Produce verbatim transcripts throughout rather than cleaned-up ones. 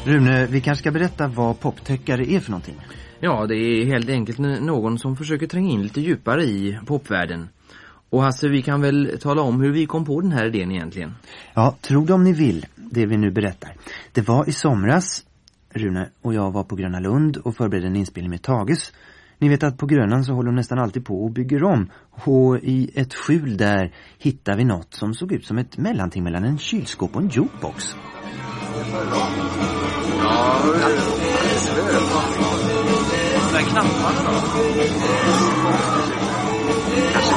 Rune, vi kanske ska berätta vad poptäckare är för någonting. Ja, det är helt enkelt någon som försöker tränga in lite djupare i popvärlden. Och Hasse, vi kan väl tala om hur vi kom på den här idén egentligen. Ja, tro det om ni vill, det vi nu berättar. Det var i somras, Rune och jag var på Gröna Lund och förberedde en inspelning med Tages. Ni vet att på Grönan så håller de nästan alltid på och bygger om. Och i ett skjul där hittar vi något som såg ut som ett mellanting mellan en kylskåp och en jukebox. Ja, det är svårt. De där knapparna då? Kanske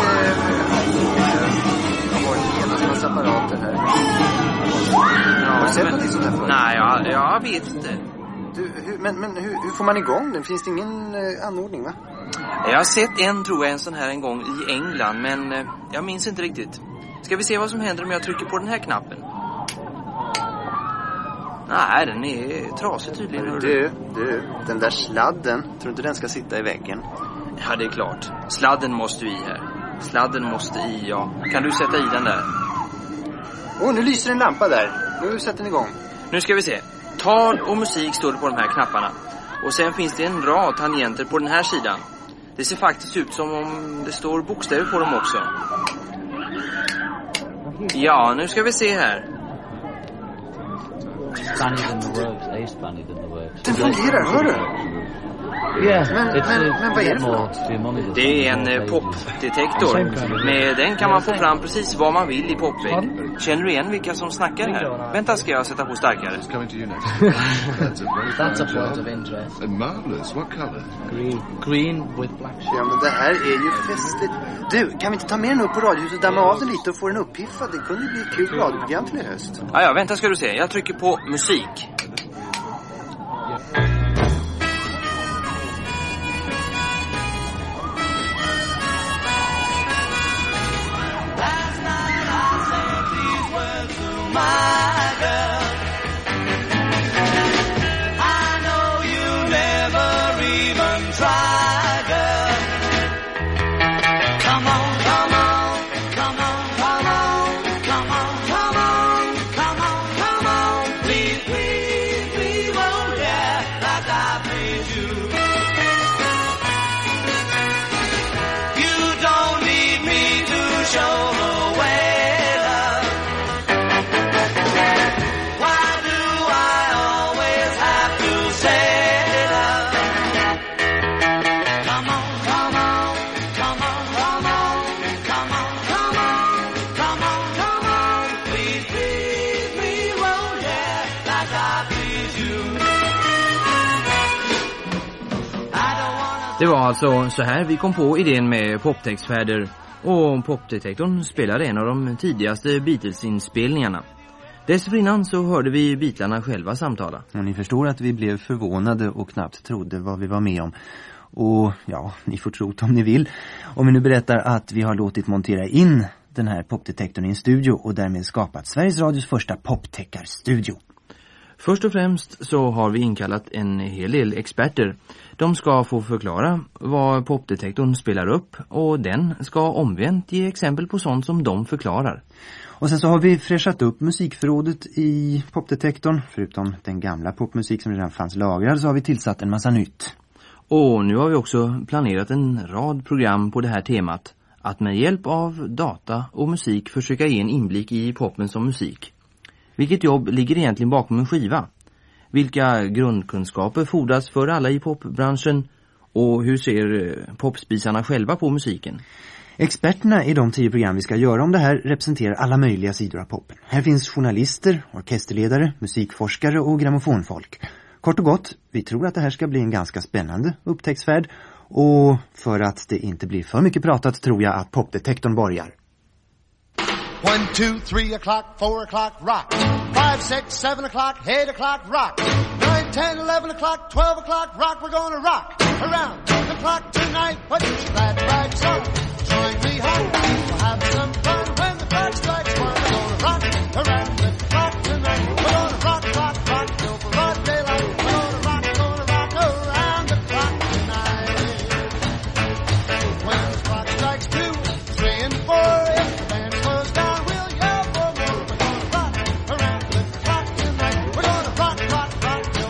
har varit hela sina apparater här. Har du sett men, något sånt här förut? Nej, jag, jag vet inte. Du, hur, men men hur, hur får man igång den? Finns det ingen eh, anordning, va? Jag har sett en, tror jag, en sån här en gång i England, men eh, jag minns inte riktigt. Ska vi se vad som händer om jag trycker på den här knappen? Nej, den är trasig tydligen. Du, du, den där sladden, tror inte den ska sitta i väggen? Ja, det är klart. Sladden måste i här. Sladden måste i, ja. Kan du sätta i den där? Åh, oh, nu lyser en lampa där. Nu sätter den igång. Nu ska vi se. Tal och musik står det på de här knapparna. Och sen finns det en rad tangenter på den här sidan. Det ser faktiskt ut som om det står bokstäver på dem också. Ja, nu ska vi se här. Den fungerar, hör du? Yeah, men, men, men vad är det för något? Det är en eh, popdetektor. Med den kan man få fram precis vad man vill i popvägg. Känner du igen vilka som snackar här? Vänta, ska jag sätta på starkare. That's a point of interest. And marvelous. What color? Green. Green with black. Ja, men det här är ju festligt. Du, kan vi inte ta med den upp på radiohuset och damma av den lite och få den upphiffad? Det kunde bli ett kul radioprogram till i höst. Ja, ja, vänta ska du se. Jag trycker på musik. Det var alltså så här vi kom på idén med poptextfärder, och popdetektorn spelade en av de tidigaste Beatles-inspelningarna. Dessförinnan så hörde vi Beatlarna själva samtala. Och ni förstår att vi blev förvånade och knappt trodde vad vi var med om. Och ja, ni får tro om ni vill. Om vi nu berättar att vi har låtit montera in den här popdetektorn i en studio och därmed skapat Sveriges Radios första poptäckarstudio. Först och främst så har vi inkallat en hel del experter. De ska få förklara vad popdetektorn spelar upp, och den ska omvänt ge exempel på sånt som de förklarar. Och sen så har vi fräschat upp musikförrådet i popdetektorn. Förutom den gamla popmusik som redan fanns lagrad så har vi tillsatt en massa nytt. Och nu har vi också planerat en rad program på det här temat. Att med hjälp av data och musik försöka ge en inblick i poppen som musik. Vilket jobb ligger egentligen bakom en skiva? Vilka grundkunskaper fordras för alla i popbranschen? Och hur ser popspisarna själva på musiken? Experterna i de tio program vi ska göra om det här representerar alla möjliga sidor av poppen. Här finns journalister, orkesterledare, musikforskare och grammofonfolk. Kort och gott, vi tror att det här ska bli en ganska spännande upptäcktsfärd. Och för att det inte blir för mycket pratat tror jag att popdetektorn börjar. One, two, three o'clock, four o'clock, rock. Five, six, seven o'clock, eight o'clock, rock. Nine, ten, eleven o'clock, twelve o'clock, rock. We're gonna rock around the clock tonight. Put your glad rags on. Join me home. We'll have some fun when the clock strikes one. We're gonna rock around the clock tonight. We're gonna rock, rock, rock till the broad daylight. We're gonna rock, gonna rock around the clock tonight. When the clock strikes two, three and four, if the band slows down, we'll yell for more. We're gonna rock around the clock tonight. We're gonna rock, rock, rock till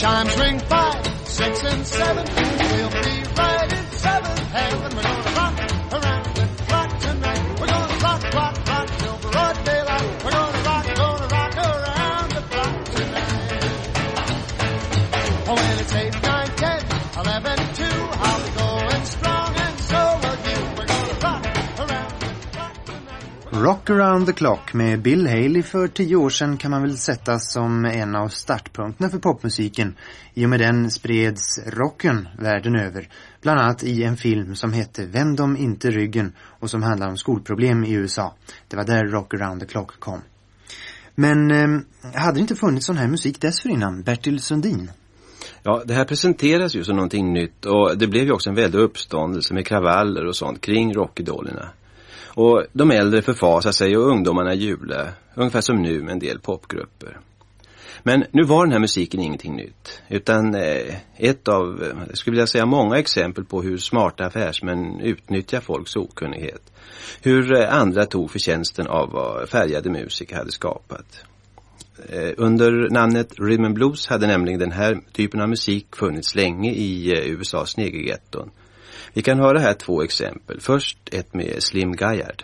chimes ring five, six, and seven. We'll be right in seventh heaven. We're gonna rock around the clock tonight. We're gonna rock, rock, rock till broad daylight. We're gonna rock, gonna rock around the clock tonight. Oh, when it's eight, nine, ten, eleven, two, I'll be going strong and so will you. We're gonna rock around the clock tonight. Rock Around the Clock med Bill Haley för tio år sedan kan man väl sätta som en av startpunkterna för popmusiken. I och med den spreds rocken världen över. Bland annat i en film som hette Vänd dem inte ryggen och som handlar om skolproblem i U S A. Det var där Rock Around the Clock kom. Men eh, hade det inte funnits sån här musik dessförinnan, Bertil Sundin? Ja, det här presenteras ju som någonting nytt och det blev ju också en väldig uppståndelse med kravaller och sånt kring rockidolerna. Och de äldre förfasar sig och ungdomarna jublar, ungefär som nu med en del popgrupper. Men nu var den här musiken ingenting nytt, utan eh, ett av, jag skulle vilja säga många exempel på hur smarta affärsmän utnyttjar folks okunnighet. Hur eh, andra tog förtjänsten av vad färgade musiker hade skapat. Eh, under namnet Rhythm and Blues hade nämligen den här typen av musik funnits länge i eh, U S A's negergetton. Vi kan höra här två exempel. Först ett med Slim Gaillard.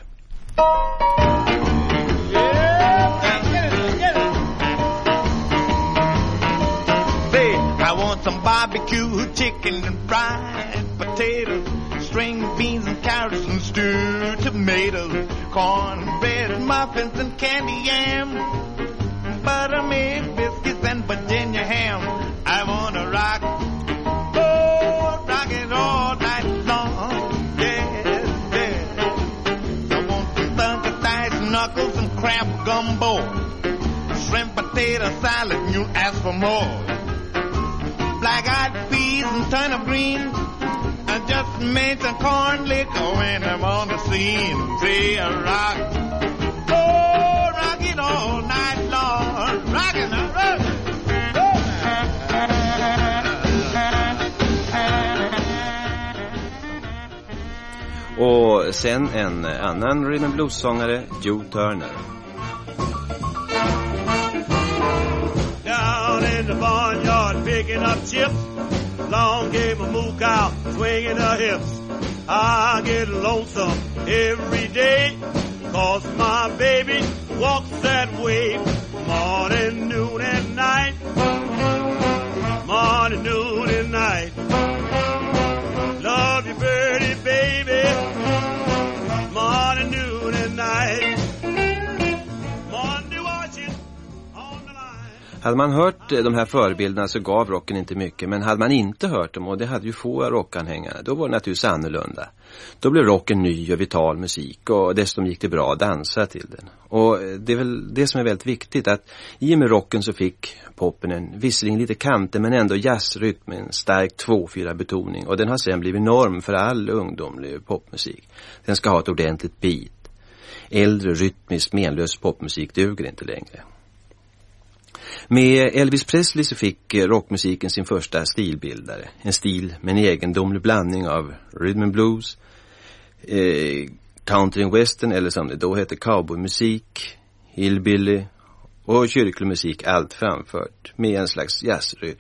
Say, I want some barbecue chicken and fried potatoes, string beans and carrots and stewed tomatoes, cornbread and muffins and candy yam, buttermilk biscuits and Virginia ham. I want to rock, oh, rock it all night long, yes, yes. I want some thunder thighs, knuckles and crab gumbo, shrimp potato salad and you ask for more. Black-eyed peas and turnip greens, I just made some corn liquor when I'm on the scene. Say a rock, oh, rock it all night long, rock it, rock it. Och sen en annan rhythm and blues-sångare, Joe Turner. Down in the barnyard picking up chips, long game of moo cow swinging her hips. I get lonesome every day, cause my baby walks that way. Morning, noon and night, morning, noon and night. Love you, birdie, baby, morning, noon and night. Monday watching on the line. Hade man hört de här förebilderna så gav rocken inte mycket, men hade man inte hört dem, och det hade ju få rockanhängare, då var det naturligtvis annorlunda. Då blev rocken ny och vital musik, och dessutom gick det bra att dansa till den. Och det är väl det som är väldigt viktigt, att i och med rocken så fick poppen en visserligen lite kanter men ändå jazzrytm med en stark två fyra betoning, och den har sedan blivit norm för all ungdomlig popmusik. Den ska ha ett ordentligt beat. Äldre rytmiskt menlös popmusik duger inte längre. Med Elvis Presley så fick rockmusiken sin första stilbildare. En stil med en egendomlig blandning av rhythm and blues, eh, country and western, eller som det då heter cowboymusik, hillbilly och kyrklig musik, allt framfört med en slags jazzrytm.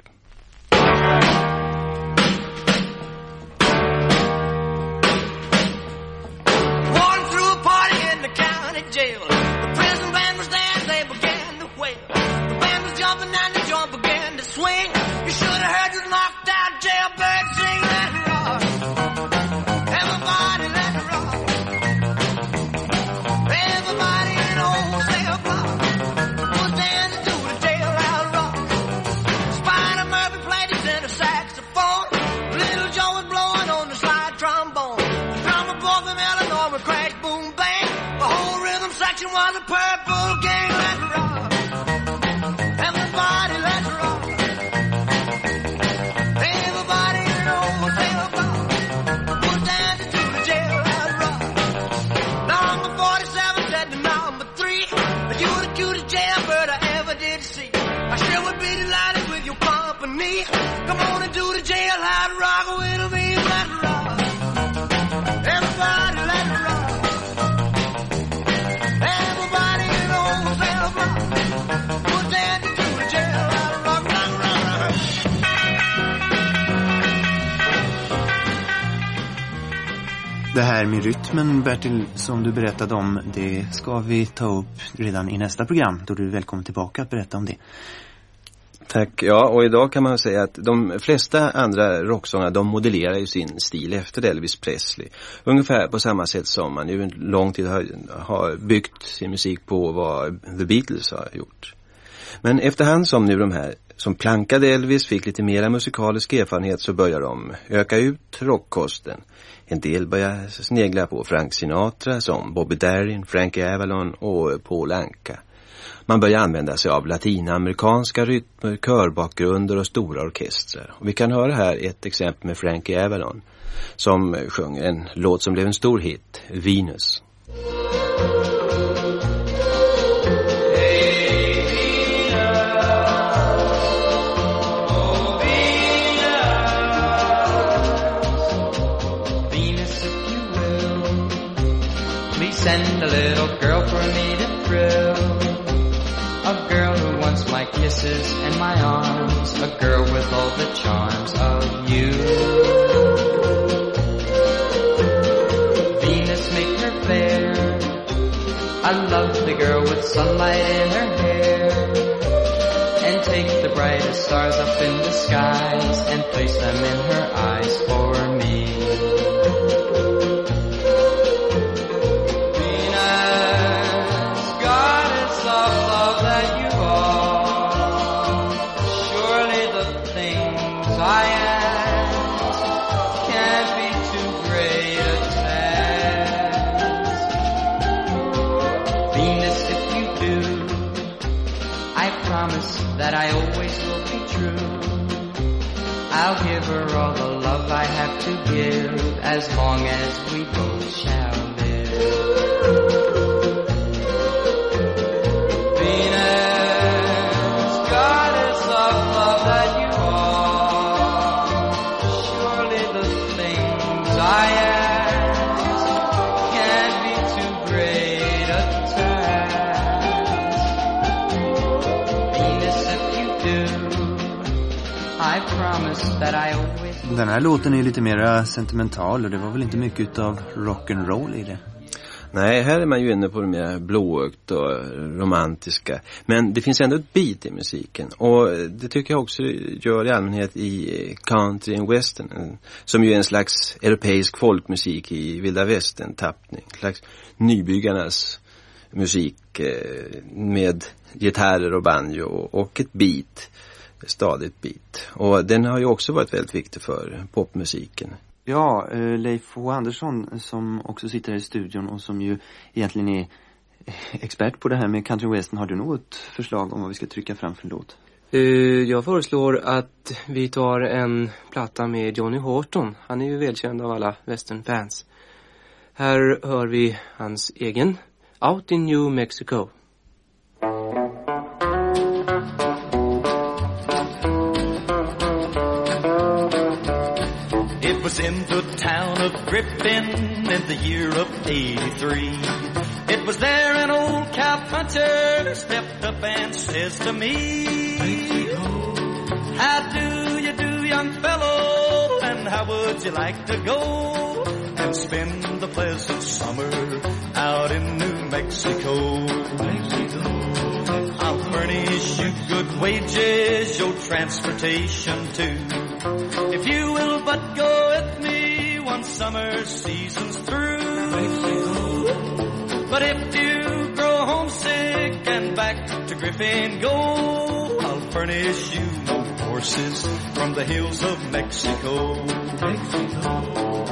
här med rytmen, Bertil, som du berättade om, det ska vi ta upp redan i nästa program, då du är välkommen tillbaka att berätta om det. Tack. Ja, och idag kan man säga att de flesta andra rocksångare, de modellerar ju sin stil efter Elvis Presley. Ungefär på samma sätt som man ju en lång tid har, har byggt sin musik på vad The Beatles har gjort. Men efterhand som nu de här som plankade Elvis fick lite mera musikalisk erfarenhet, så börjar de öka ut rockkosten. En del börjar snegla på Frank Sinatra som Bobby Darin, Frankie Avalon och Paul Anka. Man börjar använda sig av latinamerikanska rytmer, körbakgrunder och stora orkestrar. Och vi kan höra här ett exempel med Frankie Avalon som sjöng en låt som blev en stor hit, Venus. Send a little girl for me to thrill. A girl who wants my kisses and my arms. A girl with all the charms of you. Venus, make her fair. I love the girl with sunlight in her hair. And take the brightest stars up in the skies and place them in her eyes for me. That I always will be true. I'll give her all the love I have to give, as long as we both shall live. Venus, goddess of love that you are, surely the things I ask can't be too great a task. Den här låten är lite mer sentimental och det var väl inte mycket av rock'n'roll i det? Nej, här är man ju inne på det mer blåögt och romantiska. Men det finns ändå ett beat i musiken. Och det tycker jag också gör i allmänhet i country and western. Som ju är en slags europeisk folkmusik i vilda västern-tappning. En slags nybyggarnas musik med gitarrer och banjo och ett beat. Stadigt beat. Och den har ju också varit väldigt viktig för popmusiken. Ja, Leif O. Andersson som också sitter här i studion och som ju egentligen är expert på det här med country western. Har du något förslag om vad vi ska trycka fram för låt? Jag föreslår att vi tar en platta med Johnny Horton. Han är ju välkänd av alla westernfans. Här hör vi hans egen Out in New Mexico. It was in the town of Griffin in the year of eighty-three. It was there an old cowpuncher stepped up and says to me, how do you do, young fellow, and how would you like to go and spend the pleasant summer out in New Mexico? Mexico. I'll furnish you good wages, your transportation too, if you will but go with me once summer season's through. Mexico. But if you grow homesick and back to Griffin go, I'll furnish you no horses from the hills of Mexico. Mexico.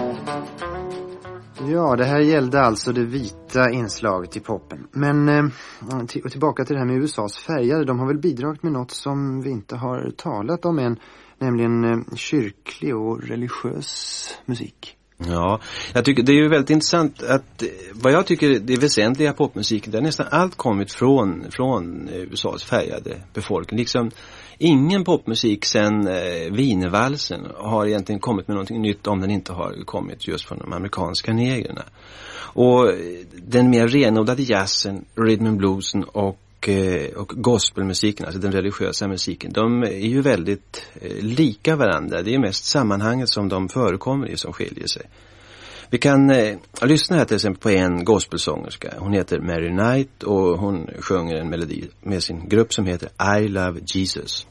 Ja, det här gällde alltså det vita inslaget i poppen. Men eh, till, tillbaka till det här med U S A:s färgade. De har väl bidragit med något som vi inte har talat om än, nämligen eh, kyrklig och religiös musik. Ja, jag tycker det är ju väldigt intressant att vad jag tycker det är väsentliga popmusiken, det har nästan allt kommit från, från U S A:s färgade befolkning. Liksom ingen popmusik sedan eh, Wienervalsen har egentligen kommit med någonting nytt om den inte har kommit just från de amerikanska negrerna. Och den mer renodlade jazzen, rhythm and bluesen och och gospelmusiken, alltså den religiösa musiken, de är ju väldigt eh, lika varandra. Det är mest sammanhanget som de förekommer i som skiljer sig. Vi kan eh, lyssna här till exempel på en gospelsångerska. Hon heter Mary Knight och hon sjunger en melodi med sin grupp som heter I Love Jesus.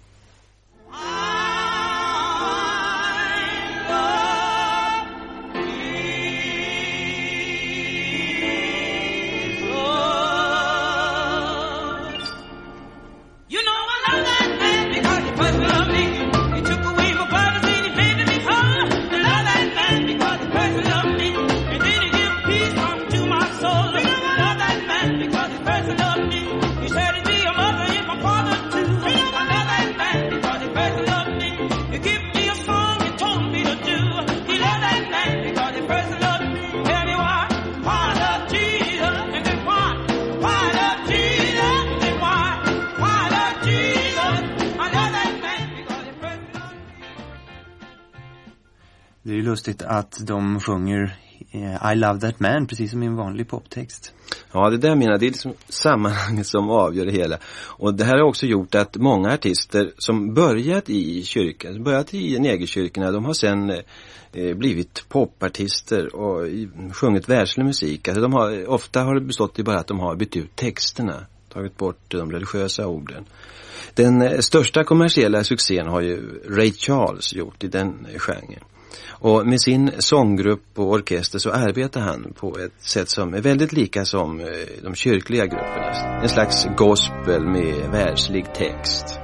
Det är ju lustigt att de sjunger I Love That Man precis som i en vanlig poptext. Ja, det där jag menar, det är liksom sammanhanget som avgör det hela. Och det här har också gjort att många artister som börjat i kyrkan, börjat i negerkyrkorna, de har sen eh, blivit popartister och sjungit världslig musik. Alltså de har, ofta har det bestått i bara att de har bytt ut texterna, tagit bort de religiösa orden. Den största kommersiella succén har ju Ray Charles gjort i den genren. Och med sin sånggrupp och orkester så arbetar han på ett sätt som är väldigt lika som de kyrkliga gruppernas. En slags gospel med världslig text.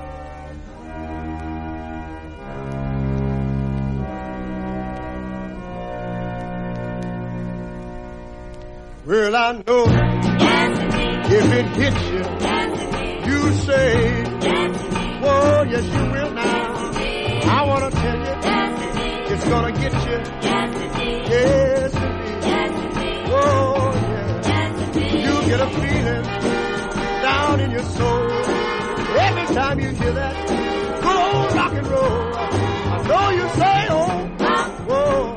Well, I know if it hits you, you say, oh, yes, you will now. I want to tell you, it's gonna get you. Yes, indeed. Oh, yeah. You get a feeling down in your soul every time you hear that good old rock and roll. I know you say, oh, whoa,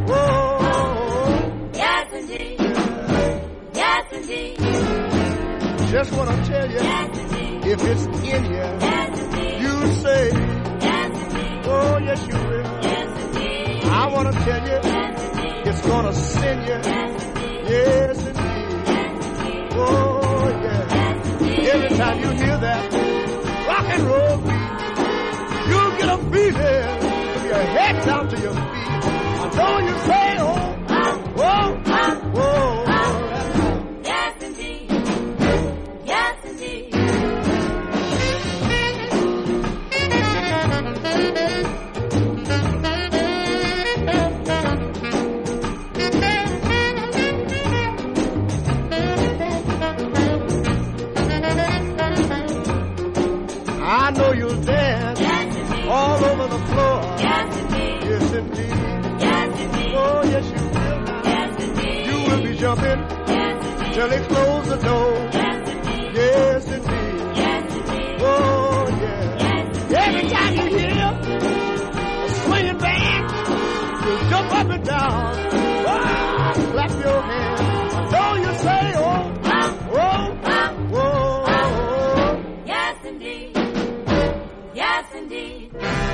whoa. Yes, indeed. Yes, indeed. Just wanna tell you, if it's in you, you say, oh, yes, you will. I want to tell you, it's going to send you. Yes, indeed. Oh, yeah. Every time you hear that rock and roll beat, you get a feeling from your head down to your feet. I know you say, oh, whoa, whoa. Yes, indeed. Yes, indeed. I know you'll dance all over the floor. Yes, indeed. Yes, indeed. Yes, indeed. Oh, yes, you will now. Yes, indeed. You will be jumping till they close the door. Yes, indeed. Yes, indeed. Yes, indeed. Oh, yeah. Every time you hear a swinging band, you jump up and down. Ah, clap your hands. I know you say, oh, oh, oh, oh. Yes, indeed. Yes, indeed.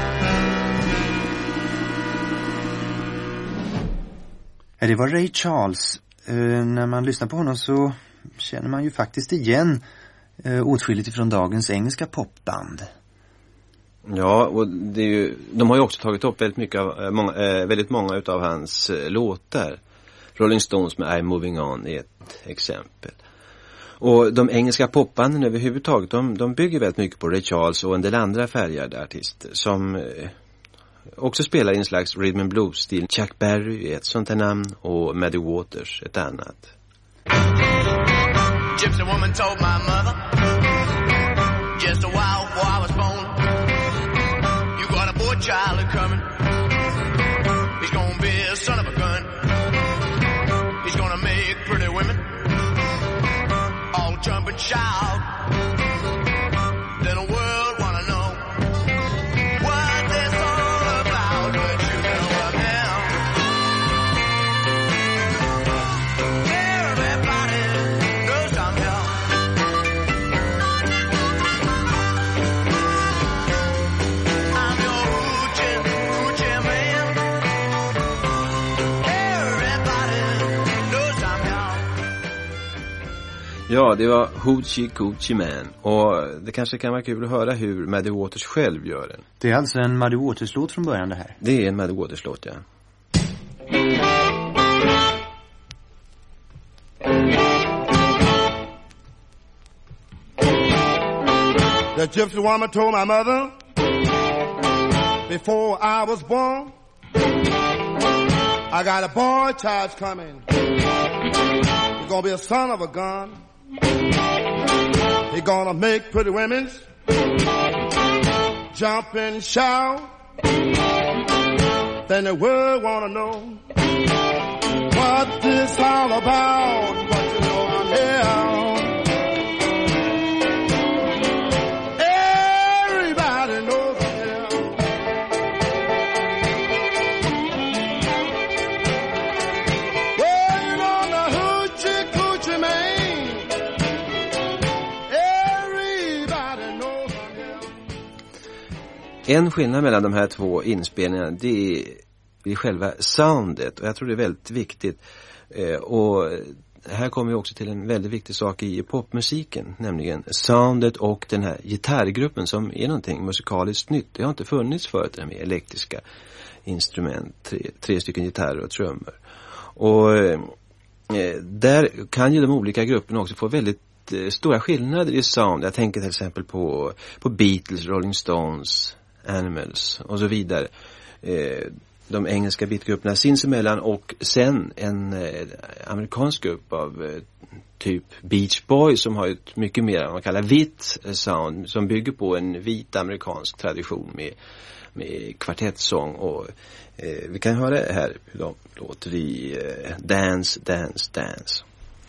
Det var Ray Charles. Uh, när man lyssnar på honom så känner man ju faktiskt igen uh, åtskilligt från dagens engelska popband. Ja, och det är ju, de har ju också tagit upp väldigt mycket av, många, äh, väldigt många utav hans äh, låtar. Rolling Stones med I'm Moving On är ett exempel. Och de engelska popbanden överhuvudtaget, de, de bygger väldigt mycket på Ray Charles och en del andra färgade artister som eh, också spelar i en slags rhythm and blues-stil. Chuck Berry är ett sånt här namn och Muddy Waters ett annat. Gypsy woman told my mother just a while before I was born, you got a boy child coming. He's gonna be a son of a gun. He's gonna make pretty women all jump and shout. Then the world wanna know what this all about. But you know what now? Everybody knows I'm here. I'm your hoochie, hoochie man. Everybody Ja, det var Hoochie Coochie Man. Och det kanske kan vara kul att höra hur Muddy Waters själv gör den. Det är alltså en Muddy Waters-låt från början det här? Det är en Muddy Waters-låt, ja. The gypsy woman told my mother before I was born, I got a boy child coming. He's gonna be a son of a gun. He's gonna make pretty women jump and shout. Then the world wanna know what this all about. But you know I'm here. En skillnad mellan de här två inspelningarna, det är själva soundet, och jag tror det är väldigt viktigt. Eh, och här kommer vi också till en väldigt viktig sak i popmusiken, nämligen soundet och den här gitarrgruppen som är någonting musikaliskt nytt. Det har inte funnits förut med elektriska instrument, tre, tre stycken gitarrer och trummor. Och eh, där kan ju de olika grupperna också få väldigt eh, stora skillnader i sound. Jag tänker till exempel på, på Beatles, Rolling Stones, Animals och så vidare. Eh, de engelska beatgrupperna sinsemellan, och sen en eh, amerikansk grupp av eh, typ Beach Boys som har ett mycket mer vad man kallar vitt eh, sound, som bygger på en vit amerikansk tradition med, med kvartettsång. Och eh, vi kan höra här hur de låter i eh, Dance, Dance, Dance.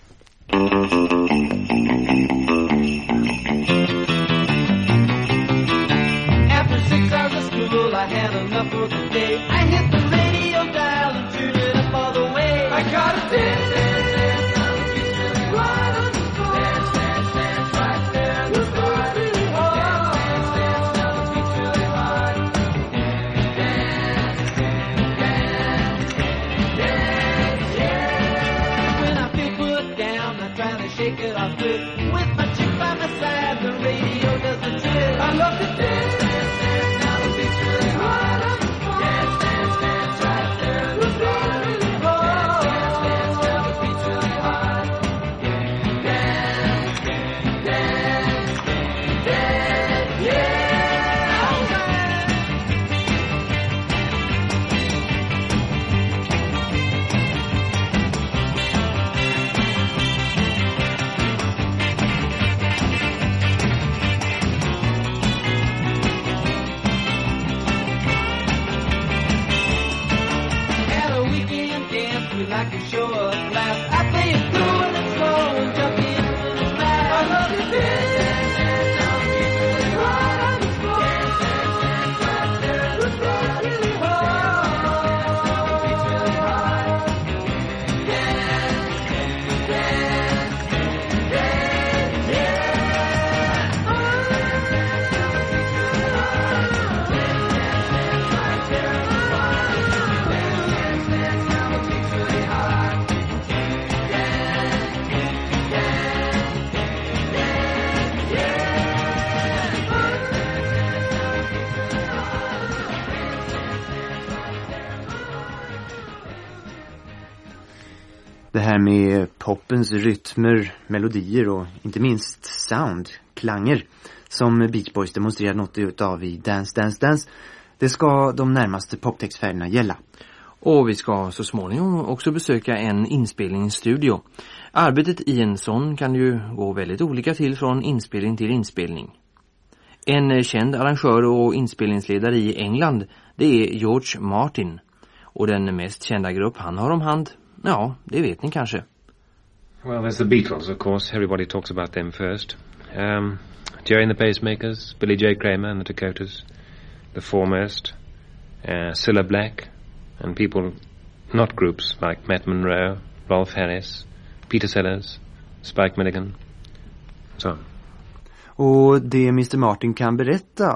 I had enough for the day. I hit the radio dial and turned it up all the way. I got a dance, dance, dance, on the beach really right on the floor. Dance, dance, dance, right there on the floor really hard. Dance, dance, dance, on the beach really hard. Dance, dance, dance, yeah. When I feel put down, I'm trying to shake it off good. With my chick by my side, the radio does the trick. I love to dance, dance, dance, on the beach really hard. Dance, dance, dance, right there on the floor really hard. Dance, dance, dance, on the beach really hard. Dance, dance, dance, yeah, alright. We like to show up last. I play it cool and slow and jump in when it's mad. I love to dance, dance, dance, on the beach really hard on the floor. Dance, dance, dance, right there on the floor really hard. On the beach really hard. Dance, dance, dance, yeah. On the beach really hard. Dance, dance, dance, right there on the floor. Dance, dance, dance, on the beach really hard. Det här med popens rytmer, melodier och inte minst sound, klanger, som Beach Boys demonstrerar något utav i Dance, Dance, Dance, det ska de närmaste poptextfärgerna gälla. Och vi ska så småningom också besöka en inspelningsstudio. Arbetet i en sån kan ju gå väldigt olika till från inspelning till inspelning. En känd arrangör och inspelningsledare i England, det är George Martin. Och den mest kända grupp han har om hand, ja, det vet ni kanske. Well, there's the Beatles, of course. Everybody talks about them first. Um, Joey and the Pacemakers, Billy J. Kramer and the Dakotas, the foremost, uh, Cilla Black, and people, not groups like Matt Monroe, Rolf Harris, Peter Sellers, Spike Milligan, so on. Och det mister Martin kan berätta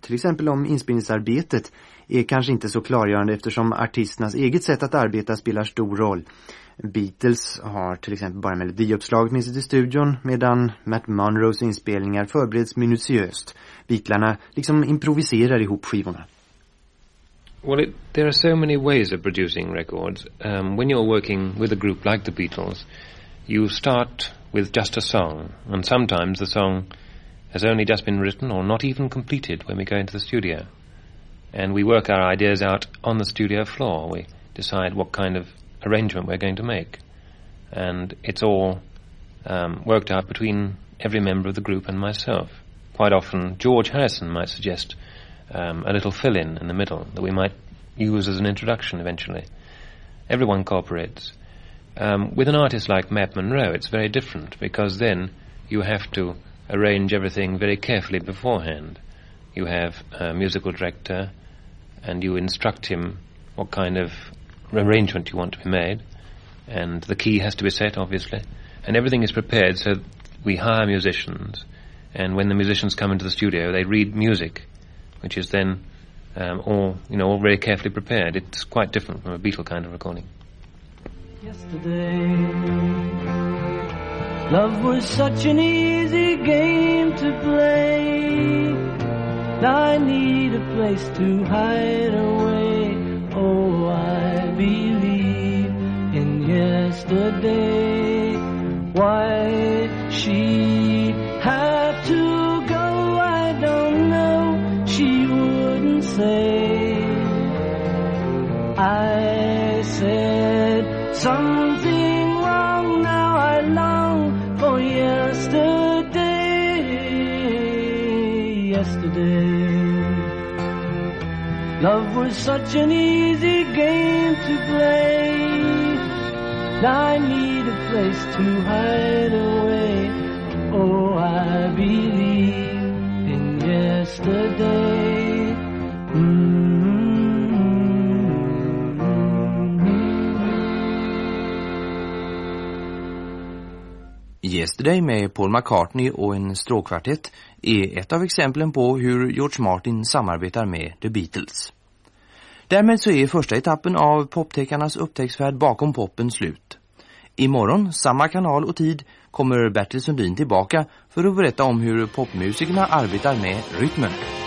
till exempel om inspelningsarbetet, är kanske inte så klargörande eftersom artisternas eget sätt att arbeta spelar stor roll. Beatles har till exempel bara melodiuppslaget med sig till studion, medan Matt Monroes inspelningar förbereds minutiöst. Beatlarna liksom improviserar ihop skivorna. Well, it, there are so many ways of producing records. Um, when you're working with a group like the Beatles, you start with just a song, and sometimes the song has only just been written or not even completed when we go into the studio. And we work our ideas out on the studio floor. We decide what kind of arrangement we're going to make. And it's all um, worked out between every member of the group and myself. Quite often, George Harrison might suggest um, a little fill-in in the middle that we might use as an introduction eventually. Everyone cooperates. Um, with an artist like Matt Monro, it's very different, because then you have to arrange everything very carefully beforehand. You have a musical director, and you instruct him what kind of arrangement you want to be made, and the key has to be set, obviously, and everything is prepared. So we hire musicians, and when the musicians come into the studio, they read music, which is then um, all, you know, all very carefully prepared. It's quite different from a Beatle kind of recording. Yesterday, love was such an easy game to play. Now I need a place to hide away. Oh, I believe in yesterday. Why she had to go, I don't know. She wouldn't say. I said something wrong, now I long for yesterday. Yesterday, love was such an easy game to play. Now I need a place to hide away. Oh, I believe in yesterday. Mm-hmm. Yesterday med Paul McCartney och en stråkkvartett är ett av exemplen på hur George Martin samarbetar med The Beatles. Därmed så är första etappen av poptäckarnas upptäcktsfärd bakom poppen slut. Imorgon, samma kanal och tid, kommer Bertil Sundin tillbaka för att berätta om hur popmusikerna arbetar med rytmen.